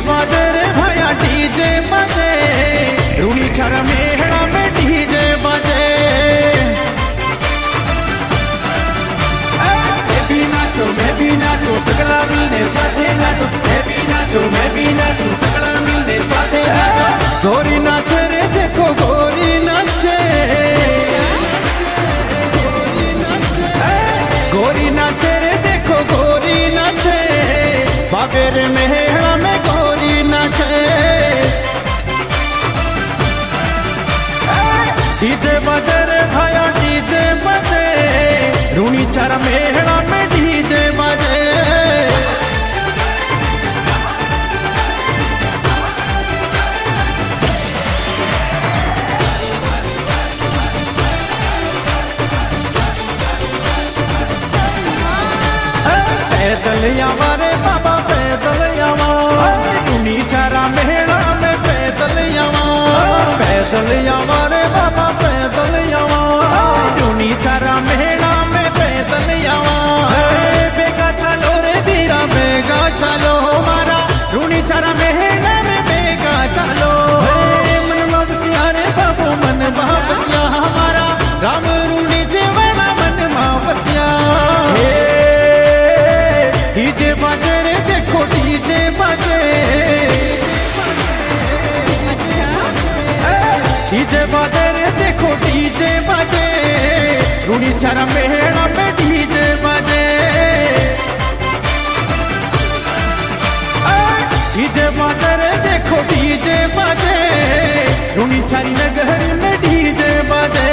बाजे रे भाया डीजे बाजे, रूनी छारा मेहड़ा में डीजे बाजे। मैं भी नाचो सगला मिलने साथे नाचो, मैं भी नाचो सगला मिलने साथे नाचो। गोरी नाचे रे देखो गोरी नाचे, गोरी नाचे रे देखो गोरी नाचे, बाबे रे मेहड़ा में गोरी नाचे। डीजे बजे रे भाया डीजे बजे, रूनी चारा मेहड़ा में डीजे बजे। पैदल आवा रे बाबा पैदल आवा, रूनी चारा मेहड़ा में पैदल आवा। पैदल आवा रे बाबा पैदल आवा, रूनी चारा मेहड़ा में पैदल आवा। बेगा चलो रे वीरा बेगा चलो हमारा, रूनी चारा मेहड़ा में बेगा चलो। मन बसिया रे बाबू मन बसिया हमारा, राम रूनी जेवड़ा मन बसिया। डीजे बाजे रे देखो डीजे बाजे, डीजे बाजे रे देखो डीजे बाजे, रूनी चारा मेहड़ा में डीजे बाजे। डीजे बाजे रे देखो डीजे बाजे, रूनी चारी नगर में डीजे बाजे।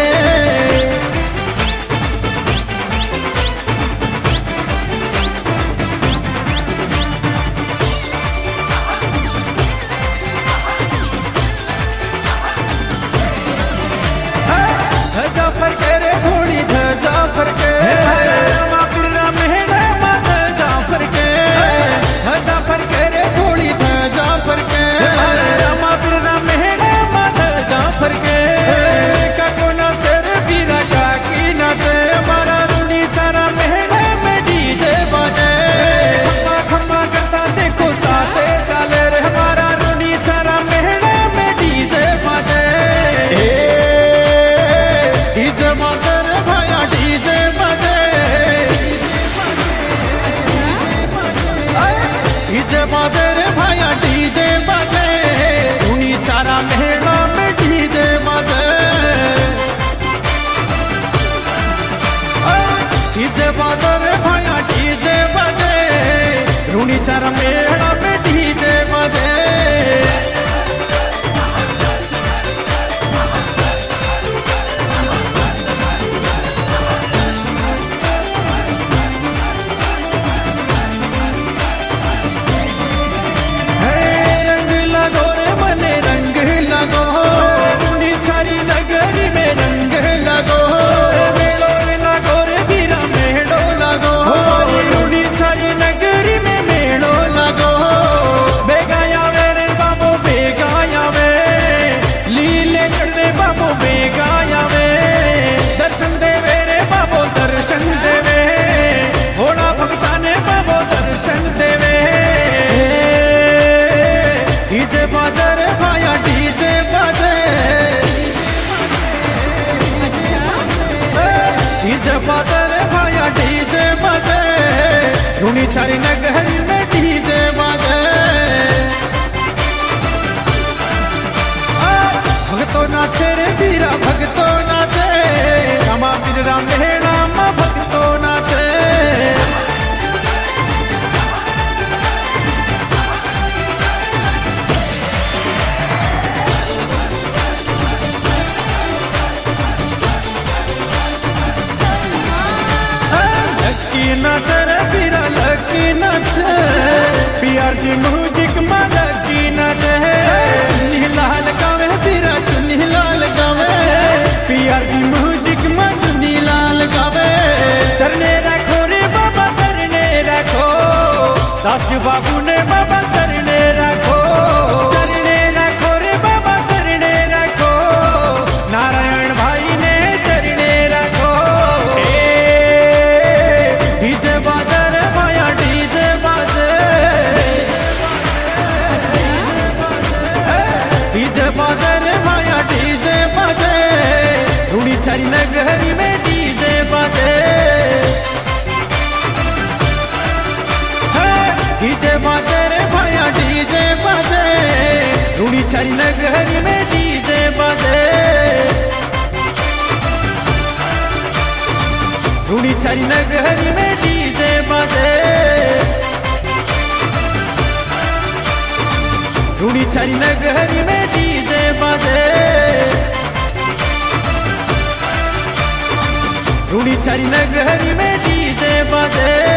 जाफर के रे घोड़ी जाफर के, रामा बिरना मेहड़ा माता जाफर के। जाफर के रे घोड़ी जाफर के, रामा बिरना मेहड़ा माता जाफर के। काको नाचे रे वीरा काकी नाचे, हमारा रूनी तारा मेहड़ा में डीजे बाजे। खम्मा खम्मा करता देखो साथे चाले रे, हमारा रूनी तारा मेहड़ा में डीजे बाजे। डीजे बाजे रे भाया डीजे बाजे, डीजे बाजे रे भाया डीजे बाजे, रूनी चारा मेहड़ा में डीजे बाजे। डीजे बाजे रे भाया डीजे बाजे, रूनी चारा मेहड़ा में डीजे बाजे। दर्शन देवे भोला भक्ता ने बाबो दर्शन देवे। डीजे बाजे रे भाया डीजे बाजे, डीजे बाजे रे भाया डीजे बाजे, रूनी चारी नगर में डीजे बाजे। भगतो नाचे रे वीरा भगतो नाचे, रामा बिरना मेहड़ा में भगतो नाचे। लकी नाचे रे वीरा लकी नाचे, पीआरजी म्यूजिक में लकी नाचे। चुन्नी लाल गावे वीरा चुन्नी लाल गावे, पीआरजी म्यूजिक में चुन्नी लाल गावे। चरने रखो रे बाबा चरने रखो, दास बाबू ने बाबा चरने रखो। चरने रखो रे बाबा चरने रखो, नारायण भाई ने चरने रखो। डीजे बाजे रे भाया डीजे बाजे, नगरी में डीजे बजे रूड़ी चारी नगरी में डीजे बजे रूड़ी चारी नगरी में डीजे बजे रूड़ी चारी नगरी में डीजे बजे